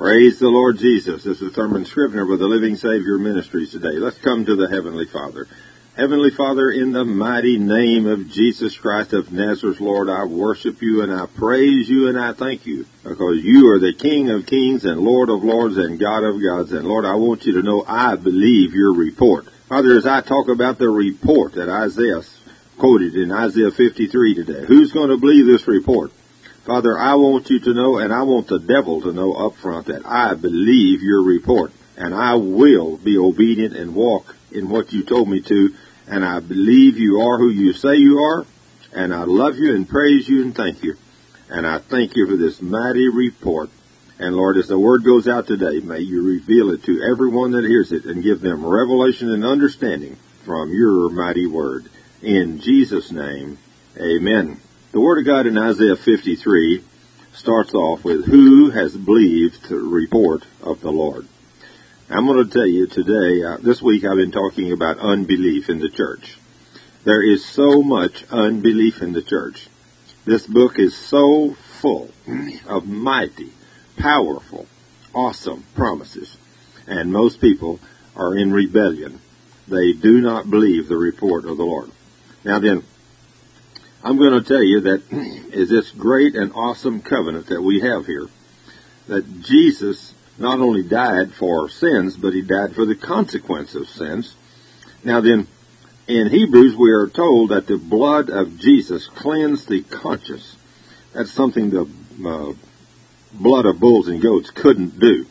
Praise the Lord Jesus. This is Thurman Scrivener with the Living Savior Ministries today. Let's come to the Heavenly Father. Heavenly Father, in the mighty name of Jesus Christ of Nazareth, Lord, I worship you and I praise you and I thank you because you are the King of kings and Lord of lords and God of gods. And Lord, I want you to know I believe your report. Father, as I talk about the report that Isaiah quoted in Isaiah 53 today, who's going to believe this report? Father, I want you to know, and I want the devil to know up front, that I believe your report, and I will be obedient and walk in what you told me to, and I believe you are who you say you are, and I love you and praise you and thank you. And I thank you for this mighty report. And Lord, as the word goes out today, may you reveal it to everyone that hears it and give them revelation and understanding from your mighty word. In Jesus' name, amen. The Word of God in Isaiah 53 starts off with, who has believed the report of the Lord? I'm going to tell you today, this week I've been talking about unbelief in the church. There is so much unbelief in the church. This book is so full of mighty, powerful, awesome promises. And most people are in rebellion. They do not believe the report of the Lord. Now then, I'm going to tell you that is this great and awesome covenant that we have here, that Jesus not only died for sins, but he died for the consequence of sins. Now then, in Hebrews we are told that the blood of Jesus cleansed the conscience. That's something the blood of bulls and goats couldn't do.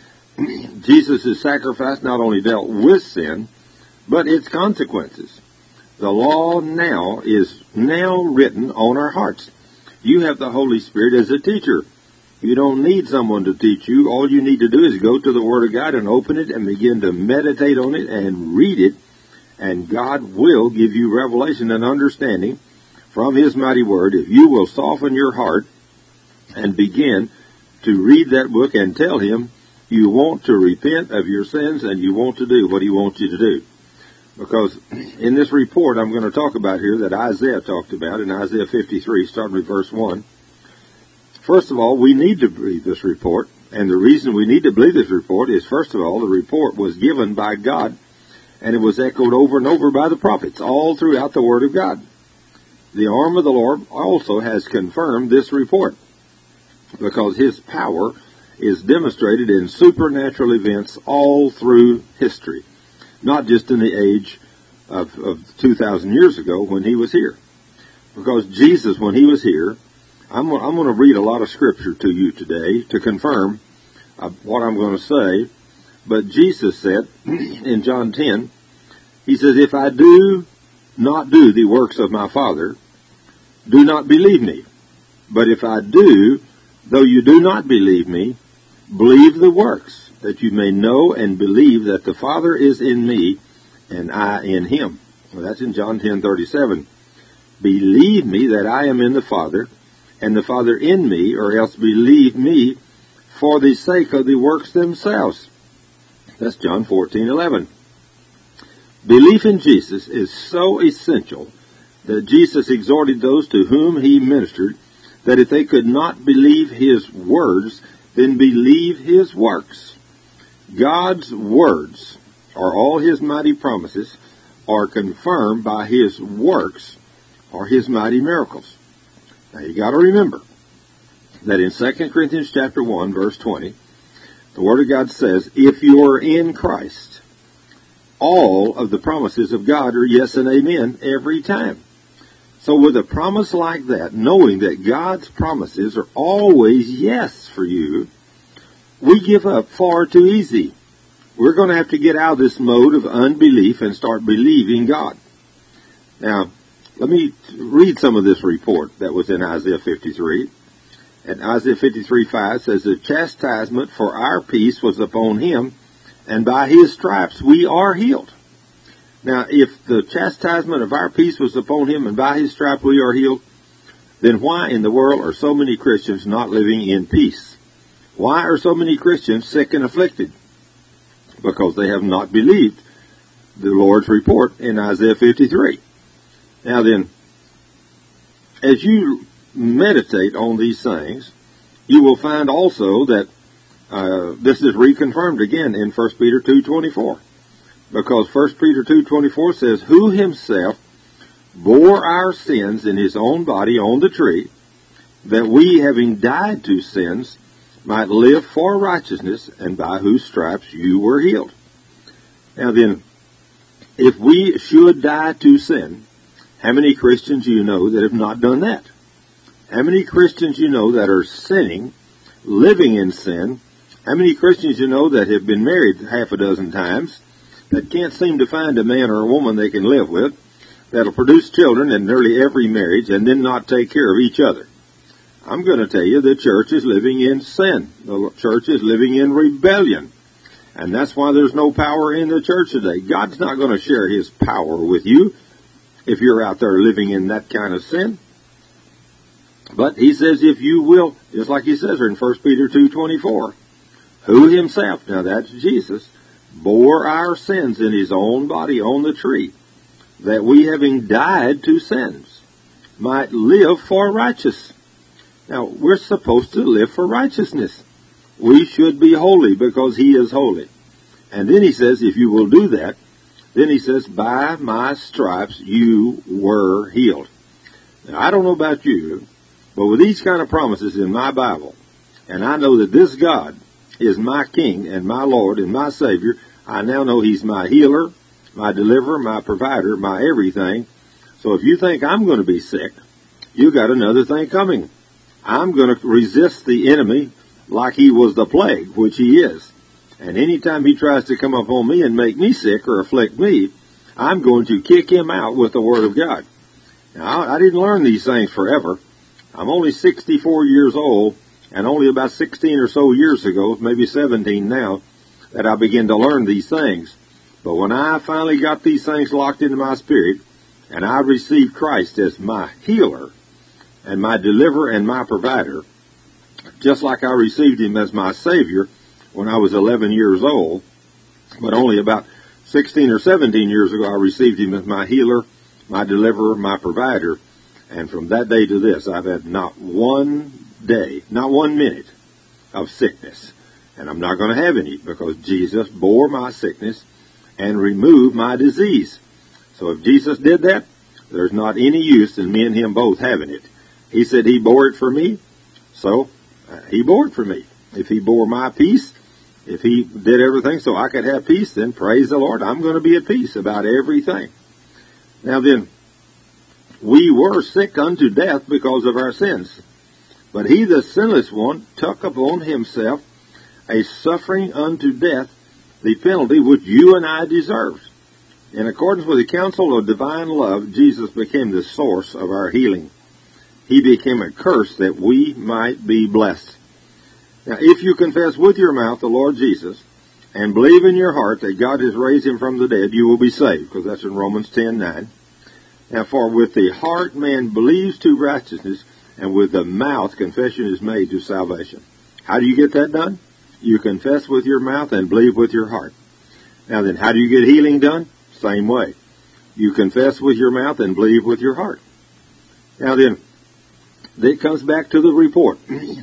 Jesus' sacrifice not only dealt with sin, but its consequences. The law now is written on our hearts. You have the Holy Spirit as a teacher. You don't need someone to teach you. All you need to do is go to the Word of God and open it and begin to meditate on it and read it. And God will give you revelation and understanding from His mighty Word if you will soften your heart and begin to read that book and tell Him you want to repent of your sins and you want to do what He wants you to do. Because in this report I'm going to talk about here that Isaiah talked about in Isaiah 53, starting with verse 1. First of all, we need to believe this report. And the reason we need to believe this report is, first of all, the report was given by God. And it was echoed over and over by the prophets all throughout the Word of God. The arm of the Lord also has confirmed this report, because His power is demonstrated in supernatural events all through history. Not just in the age of 2,000 years ago when He was here. Because Jesus, when He was here, I'm going to read a lot of Scripture to you today to confirm what I'm going to say. But Jesus said in John 10, He says, if I do not do the works of my Father, do not believe me. But if I do, though you do not believe me, believe the works, that you may know and believe that the Father is in me and I in Him. Well, that's in John 10:37. Believe me that I am in the Father and the Father in me, or else believe me for the sake of the works themselves. That's John 14:11. Belief in Jesus is so essential that Jesus exhorted those to whom He ministered that if they could not believe His words, then believe His works. God's words, or all His mighty promises, are confirmed by His works, or His mighty miracles. Now you got to remember that in 2 Corinthians chapter 1, verse 20, the Word of God says, if you are in Christ, all of the promises of God are yes and amen every time. So with a promise like that, knowing that God's promises are always yes for you, we give up far too easy. We're going to have to get out of this mode of unbelief and start believing God. Now, let me read some of this report that was in Isaiah 53. And Isaiah 53:5 says, the chastisement for our peace was upon Him, and by His stripes we are healed. Now, if the chastisement of our peace was upon Him, and by His stripes we are healed, then why in the world are so many Christians not living in peace? Why are so many Christians sick and afflicted? Because they have not believed the Lord's report in Isaiah 53. Now then, as you meditate on these things, you will find also that this is reconfirmed again in 1 Peter 2:24. Because 1 Peter 2:24 says, who himself bore our sins in his own body on the tree, that we, having died to sins, might live for righteousness, and by whose stripes you were healed. Now then, if we should die to sin, how many Christians you know that have not done that? How many Christians you know that are sinning, living in sin? How many Christians you know that have been married half a dozen times, that can't seem to find a man or a woman they can live with, that'll produce children in nearly every marriage and then not take care of each other? I'm going to tell you, the church is living in sin. The church is living in rebellion. And that's why there's no power in the church today. God's not going to share his power with you if you're out there living in that kind of sin. But he says if you will, just like he says here in 1 Peter 2:24, who himself, now that's Jesus, bore our sins in his own body on the tree, that we, having died to sins, might live for righteousness. Now, we're supposed to live for righteousness. We should be holy because he is holy. And then he says, if you will do that, then he says, by my stripes you were healed. Now, I don't know about you, but with these kind of promises in my Bible, and I know that this God is my King and my Lord and my Savior, I now know he's my healer, my deliverer, my provider, my everything. So if you think I'm going to be sick, you got another thing coming. I'm going to resist the enemy like he was the plague, which he is. And anytime he tries to come up on me and make me sick or afflict me, I'm going to kick him out with the Word of God. Now, I didn't learn these things forever. I'm only 64 years old, and only about 16 or so years ago, maybe 17 now, that I began to learn these things. But when I finally got these things locked into my spirit, and I received Christ as my healer, and my deliverer and my provider, just like I received him as my Savior when I was 11 years old, but only about 16 or 17 years ago I received him as my healer, my deliverer, my provider, and from that day to this I've had not one day, not 1 minute of sickness. And I'm not going to have any because Jesus bore my sickness and removed my disease. So if Jesus did that, there's not any use in me and him both having it. He said he bore it for me, so he bore it for me. If he bore my peace, if he did everything so I could have peace, then praise the Lord, I'm going to be at peace about everything. Now then, we were sick unto death because of our sins. But he, the sinless one, took upon himself a suffering unto death, the penalty which you and I deserved. In accordance with the counsel of divine love, Jesus became the source of our healing. He became a curse that we might be blessed. Now, if you confess with your mouth the Lord Jesus and believe in your heart that God has raised him from the dead, you will be saved, because that's in Romans 10:9. Now, for with the heart man believes to righteousness, and with the mouth confession is made to salvation. How do you get that done? You confess with your mouth and believe with your heart. Now then, how do you get healing done? Same way. You confess with your mouth and believe with your heart. Now then, it comes back to the report.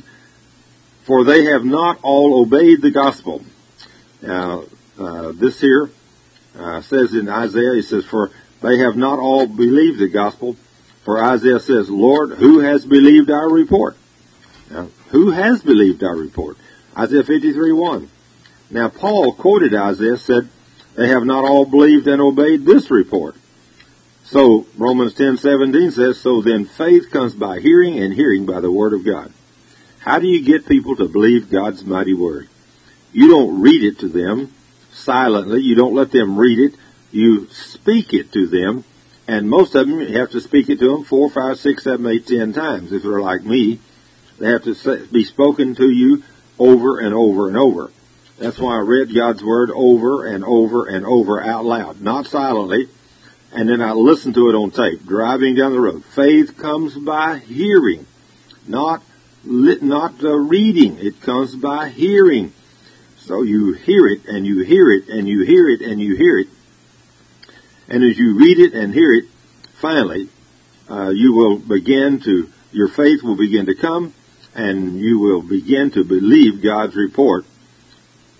For they have not all obeyed the gospel. Now, this here says in Isaiah, it says, for they have not all believed the gospel. For Isaiah says, Lord, who has believed our report? Now, who has believed our report? Isaiah 53:1. Now, Paul quoted Isaiah, said, they have not all believed and obeyed this report. So, Romans 10:17 says, so then faith comes by hearing, and hearing by the word of God. How do you get people to believe God's mighty word? You don't read it to them silently. You don't let them read it. You speak it to them. And most of them, you have to speak it to them 4, 5, 6, 7, 8, 10 times. If they're like me, they have to be spoken to you over and over and over. That's why I read God's word over and over and over out loud, not silently. And then I listened to it on tape, driving down the road. Faith comes by hearing, not reading. It comes by hearing. So you hear it, and you hear it, and you hear it, and you hear it. And as you read it and hear it, finally, you will begin your faith will begin to come, and you will begin to believe God's report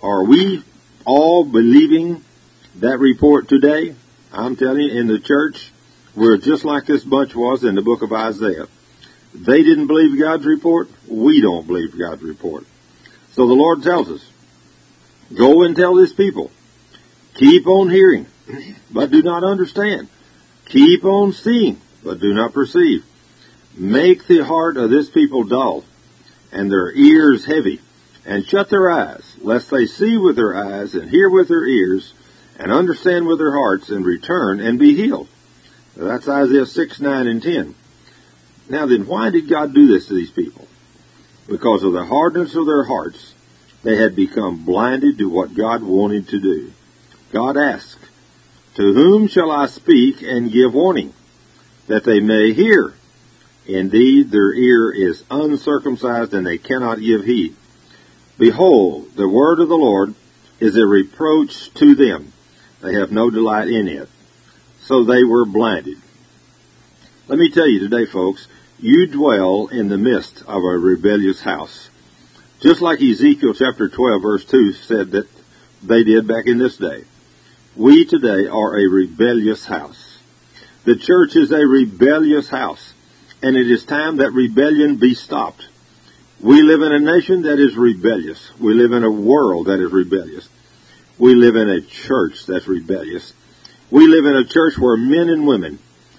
Are we all believing that report today? I'm telling you, in the church, we're just like this bunch was in the book of Isaiah. They didn't believe God's report. We don't believe God's report. So the Lord tells us, go and tell this people, keep on hearing, but do not understand. Keep on seeing, but do not perceive. Make the heart of this people dull, and their ears heavy, and shut their eyes, lest they see with their eyes, and hear with their ears, and understand with their hearts, and return, and be healed. That's Isaiah 6, 9, and 10. Now then, why did God do this to these people? Because of the hardness of their hearts, they had become blinded to what God wanted to do. God asked, to whom shall I speak and give warning, that they may hear? Indeed, their ear is uncircumcised, and they cannot give heed. Behold, the word of the Lord is a reproach to them. They have no delight in it. So they were blinded. Let me tell you today, folks, you dwell in the midst of a rebellious house. Just like Ezekiel chapter 12, verse 2 said that they did back in this day. We today are a rebellious house. The church is a rebellious house, and it is time that rebellion be stopped. We live in a nation that is rebellious. We live in a world that is rebellious. We live in a church that's rebellious. We live in a church where men and women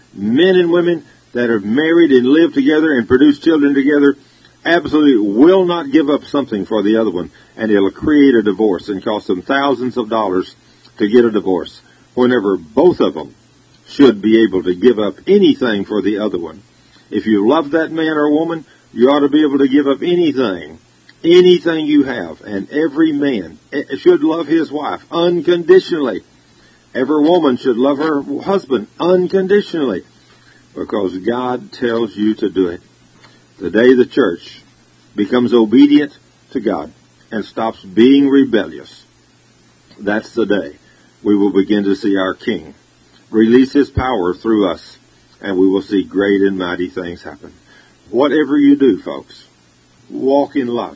that are married and live together and produce children together, absolutely will not give up something for the other one, and it'll create a divorce and cost them thousands of dollars to get a divorce, whenever both of them should be able to give up anything for the other one. If you love that man or woman, you ought to be able to give up anything you have. And every man should love his wife unconditionally. Every woman should love her husband unconditionally, because God tells you to do it. The day the church becomes obedient to God and stops being rebellious, that's the day we will begin to see our King release his power through us, and we will see great and mighty things happen. Whatever you do, folks, walk in love.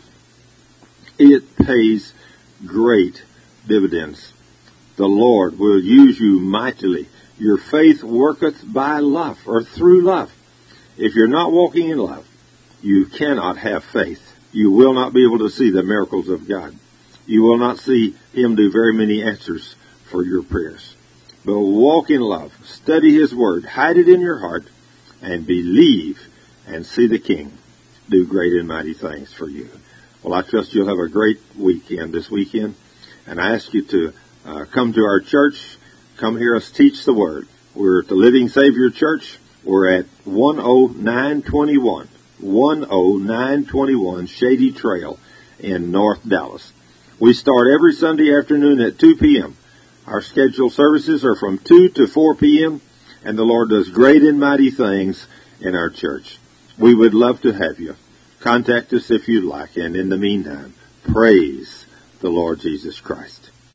It pays great dividends. The Lord will use you mightily. Your faith worketh by love, or through love. If you're not walking in love, you cannot have faith. You will not be able to see the miracles of God. You will not see him do very many answers for your prayers. But walk in love. Study his word. Hide it in your heart, and believe and see the King do great and mighty things for you. Well, I trust you'll have a great weekend this weekend, and I ask you to come to our church. Come hear us teach the Word. We're at the Living Savior Church. We're at 10921 Shady Trail in North Dallas. We start every Sunday afternoon at 2 p.m. Our scheduled services are from 2 to 4 p.m., and the Lord does great and mighty things in our church. We would love to have you. Contact us if you'd like, and in the meantime, praise the Lord Jesus Christ.